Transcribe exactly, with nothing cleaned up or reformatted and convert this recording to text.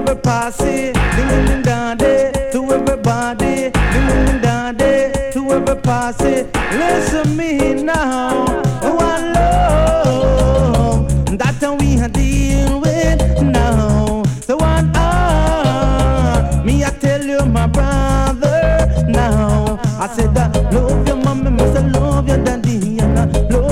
every posse, ding ding ding daddy, to everybody, ding ding ding daddy, to every posse. Listen me now, one love, that's how we deal with now. So one ah, me I tell you my brother now. I said I love your mommy, must I love your daddy, and I love